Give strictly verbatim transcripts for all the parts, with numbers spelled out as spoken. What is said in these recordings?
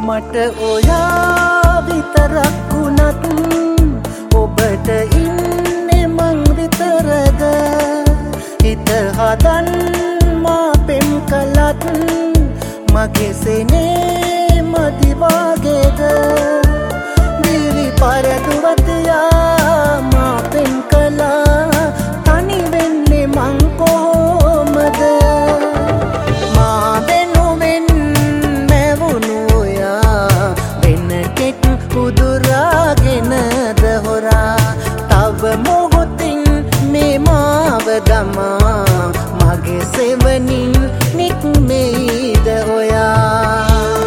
මට ඔයා විතරක් වුණත් ඔබට ඉන්නේ මං විතරද හිත හදන් මා පෙම් කළත් මගේ සෙනේ මදි වාගේද දිවි පරදුවතියා මා පෙම් කළා තනි වෙන්නේ මං කොහොමද මා වෙනුවෙන් මැවුණු ඔයා වෙන කෙත් උදුරාගෙනද හොරා තව මොහොතින් මේ මාව දමා මගේ සෙවණින් නික්මෙයිද ඔයා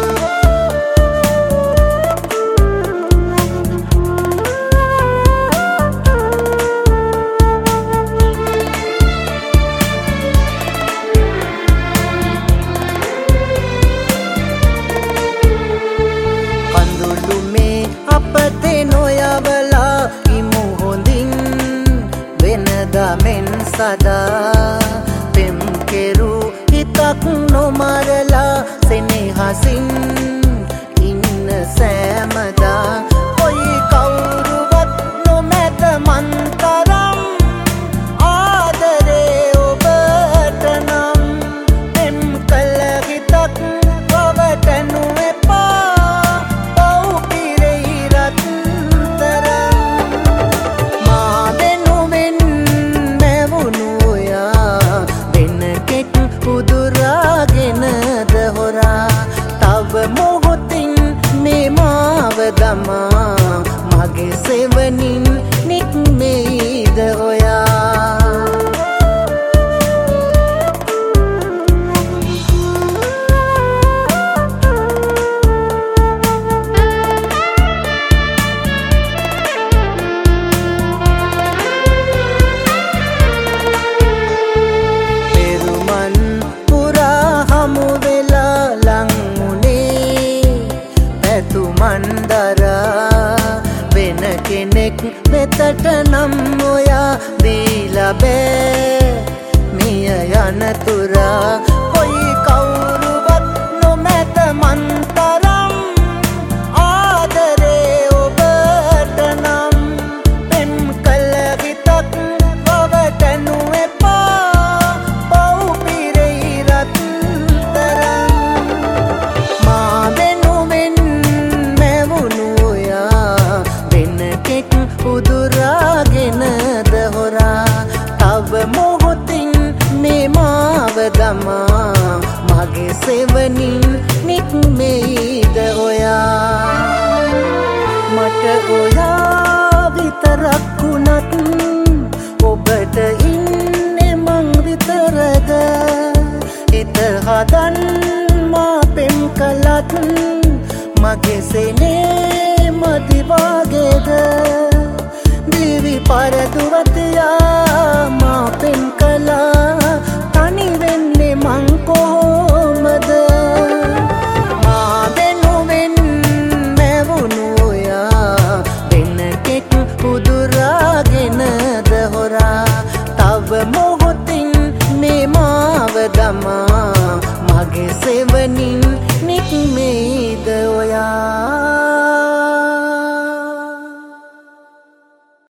කඳුළු මේ අපතේ නොයවලා ඉමු හොඳින් වෙනදා මෙන් සදා පෙම් කෙරු හිතක් නොමරලා සෙනෙහසින් ඉන්න සෑමදා කොයි කවුරුවත් නොමැත මන්තරම් ආදරේ ඔබට නම් පෙම් කළ හිතක් පවටනු එපා පව් පිරෙයි රත්තරම් මා වෙනුවෙන් මැවුණු ඔයා වෙන කෙත් උදුරාගෙනද හොරා තව මොහොතින් මේ මාව දමා මගේ සෙවණින් නික්මෙයිද ඔයා මන්දරා වෙන කෙනෙක් වෙතට නම් ඔයා දීලා බෑ මිය යනතුරා කොයි කවුරුවත් නොමැත මන්තරම් ආදරේ ඔබට නම් පෙම් කළ හිතක් පවටනු එපා පව් පිරෙයි රත්තරම් මා වෙනුවෙන් උදුරාගෙනද හොරා තව මොහොතින් මේ මාව දමා මගේ සෙවණින් නික්මෙයිද ඔයා මට ඔයා විතරක් වුණත් ඔබට ඉන්නේ මං විතරද හිත හදන් මා පෙම් කළත් මගේ සෙනේ මදි වාගේද දිවි පරදුවත්